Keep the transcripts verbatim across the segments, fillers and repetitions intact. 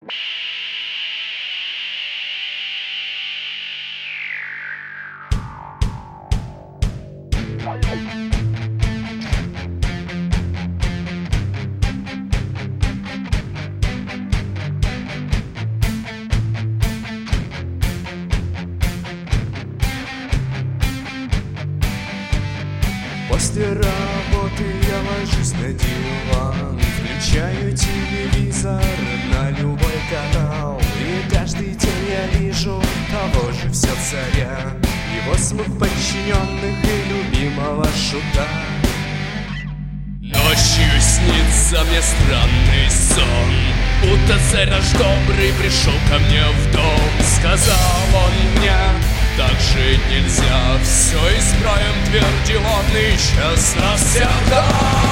После работы я ложусь на диван, включаю телевизор на любой канал. И каждый день я вижу того же все царя, его смух подчиненных и любимого шута. Ночью снится мне странный сон, будто царь наш добрый пришел ко мне в дом. Сказал он мне: так жить нельзя, все исправим, твердил он, и исчез навсегда.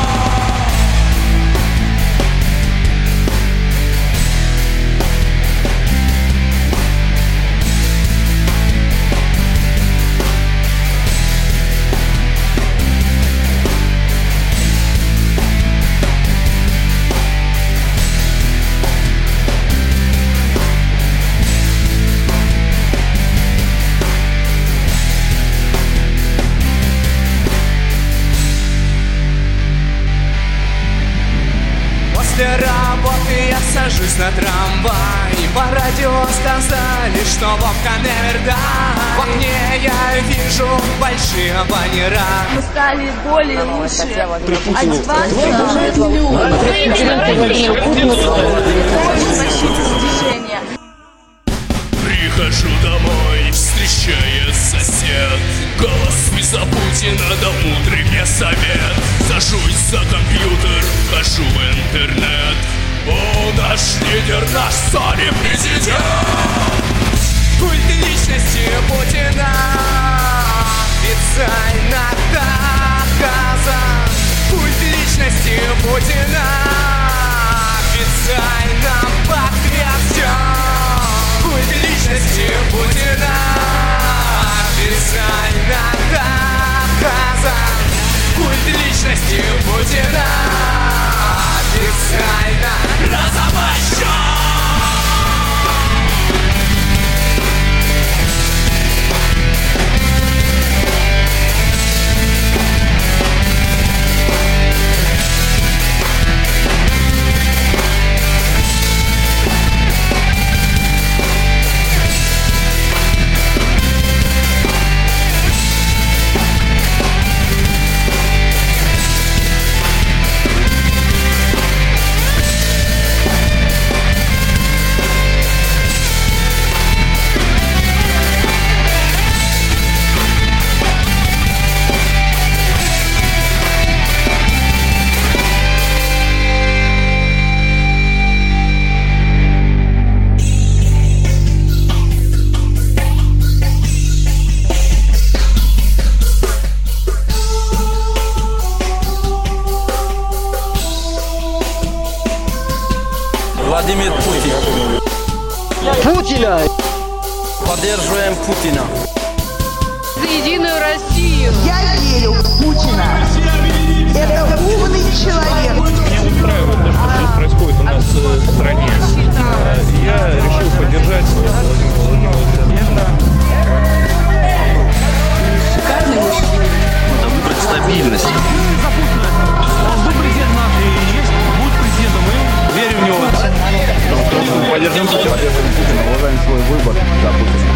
После работы я сажусь на трамвай, по радио сказали, что Вовка Невердай. В окне я вижу большие баннера. Мы стали более лучше. От вас движения. Прихожу домой, встречает сосед. Голос за Путина дал мудрый мне совет. Сажусь за компьютер, хожу в интернет. О, наш лидер, наш царь и президент. Культ личности Путина официально доказан. Культ личности Путина официально подтвержден. Культ личности Путина официально доказан. Культ личности Путина официально разоблачен. Владимир Путин. Путина! Поддерживаем Путина. За единую Россию. Я верю в Путина. Это умный человек. Меня устраивает то, что сейчас происходит у нас в стране. Я решил поддержать Владимира Владимировича. Шикарный мужчина. Надо выбрать стабильность. Он будет президент наш и есть, будет президентом, мы верим в него. Поддержим Путина. Уважаем свой выбор за Путина.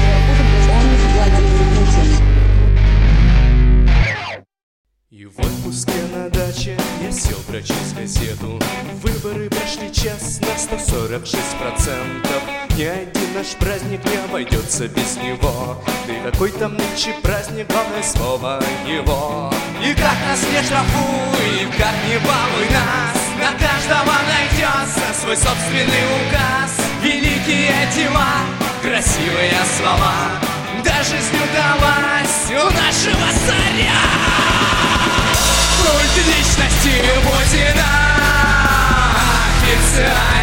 И в отпуске на даче я сел прочесть газету. Выборы прошли честно, сто сорок шесть процентов. Ни один наш праздник не обойдется без него. Да и какой там нынче праздник, главное слово его. И как нас не штрафуй, как не балуй нас, на каждого найдется свой собственный указ. Великие дела, красивые слова, да жизнь удалась у нашего царя. Культ личности Путина официально